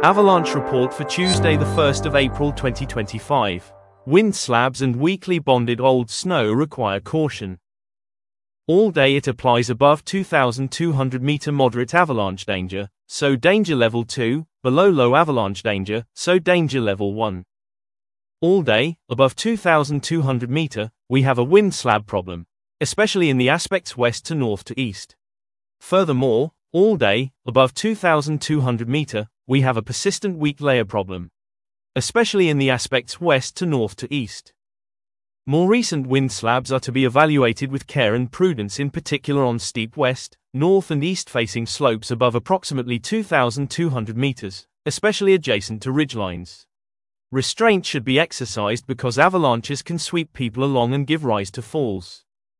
Avalanche report for Tuesday the 1st of April 2025. Wind slabs and weakly bonded old snow require caution. All day it applies above 2,200 meter moderate avalanche danger, so danger level 2, below low avalanche danger, so danger level 1. All day, above 2,200 meter, we have a wind slab problem, especially in the aspects west to north to east. Furthermore, all day, above 2,200 meter, we have a persistent weak layer problem, especially in the aspects west to north to east. More recent wind slabs are to be evaluated with care and prudence, in particular on steep west, north and east facing slopes above approximately 2,200 meters, especially adjacent to ridgelines. Restraint should be exercised because avalanches can sweep people along and give rise to falls.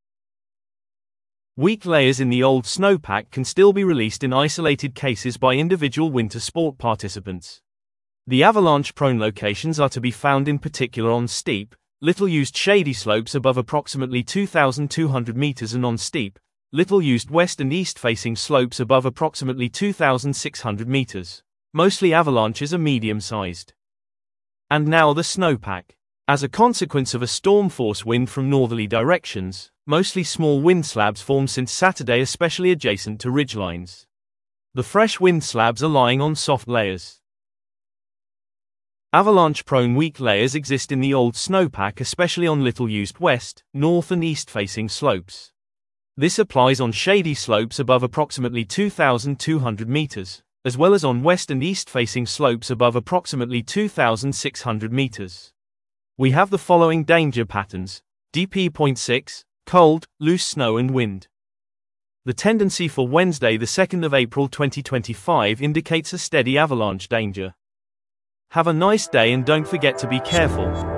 Weak layers in the old snowpack can still be released in isolated cases by individual winter sport participants. The avalanche-prone locations are to be found in particular on steep, little-used shady slopes above approximately 2,200 meters and on steep, little-used west and east-facing slopes above approximately 2,600 meters. Mostly avalanches are medium-sized. And now the snowpack. As a consequence of a storm force wind from northerly directions, mostly small wind slabs form since Saturday, especially adjacent to ridgelines. The fresh wind slabs are lying on soft layers. Avalanche-prone weak layers exist in the old snowpack, especially on little-used west, north and east-facing slopes. This applies on shady slopes above approximately 2,200 meters, as well as on west and east-facing slopes above approximately 2,600 meters. We have the following danger patterns: DP.6, cold, loose snow and wind. The tendency for Wednesday the 2nd of April 2025 indicates a steady avalanche danger. Have a nice day and don't forget to be careful.